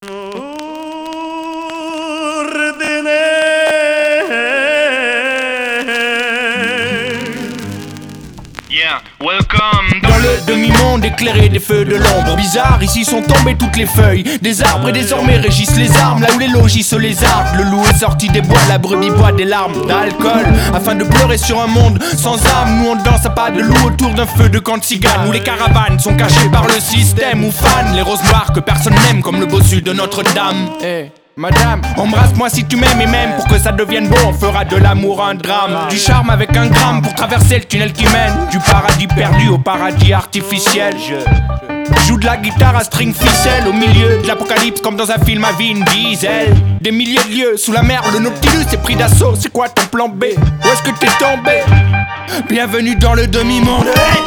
Yeah, welcome dans le demi-monde éclairé des feux de l'ombre. Bizarre, ici sont tombées toutes les feuilles des arbres et désormais régissent les armes. Là où les logis se lézardent, le loup est sorti des bois, la brebis boit des larmes d'alcool afin de pleurer sur un monde sans âme. Nous on danse à pas de loup autour d'un feu de camp de ciganes, où les caravanes sont cachées par le système, où fanent les roses noires que personne n'aime comme le bossu de Notre-Dame. Madame, embrasse-moi si tu m'aimes, et même pour que ça devienne beau, on fera de l'amour un drame. Du charme avec un gramme pour traverser le tunnel qui mène du paradis perdu au paradis artificiel. Je joue de la guitare à string ficelle au milieu de l'apocalypse comme dans un film à Vin Diesel. Des milliers de lieux sous la mer, le Nautilus est pris d'assaut. C'est quoi ton plan B? Où est-ce que t'es tombé? Bienvenue dans le demi-monde.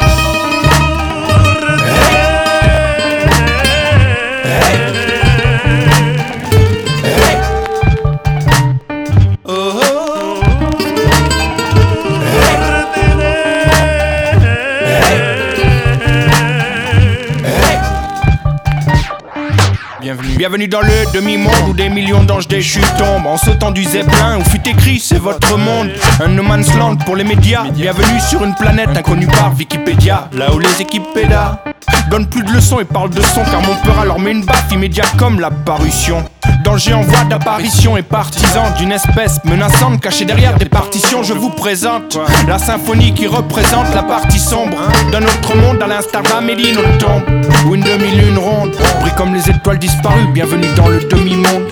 Bienvenue dans le demi-monde où des millions d'anges déchus tombent en sautant du zeppelin où fut écrit c'est votre monde. Un no man's land pour les médias. Bienvenue sur une planète inconnue par Wikipédia. Là où les équipes pédas donnent plus de leçons et parlent de son, car mon peur leur met une baffe immédiate comme la parution. Danger en voie d'apparition et partisan d'une espèce menaçante cachée derrière des partitions. Je vous présente la symphonie qui représente la partie sombre d'un autre monde, à l'instar d'Amélie Nothomb, où une demi-lune ronde brille comme les étoiles disparues. Bienvenue dans le demi-monde.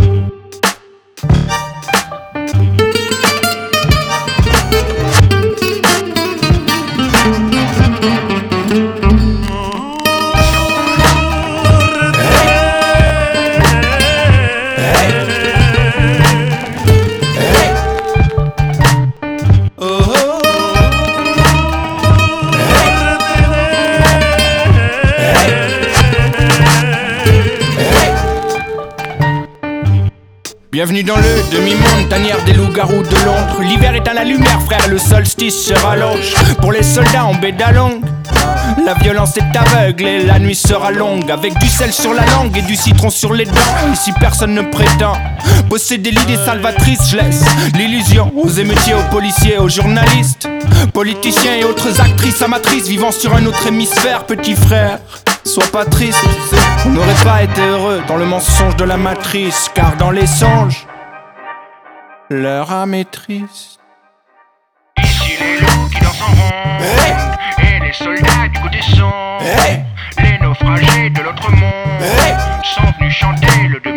Bienvenue dans le demi-monde, tanière des loups-garous de Londres. L'hiver éteint la lumière, frère, le solstice se rallonge. Pour les soldats en Bédalong, la violence est aveugle et la nuit sera longue. Avec du sel sur la langue et du citron sur les dents. Ici personne ne prétend posséder l'idée salvatrice. Je laisse l'illusion aux émeutiers, aux policiers, aux journalistes, politiciens et autres actrices amatrices vivant sur un autre hémisphère. Petit frère, sois pas triste, on n'aurait pas été heureux dans le mensonge de la matrice, car dans les songes, leur âme est triste. Ici les loups qui dansent en rond, et les soldats du côté sombre, les naufragés de l'autre monde sont venus chanter le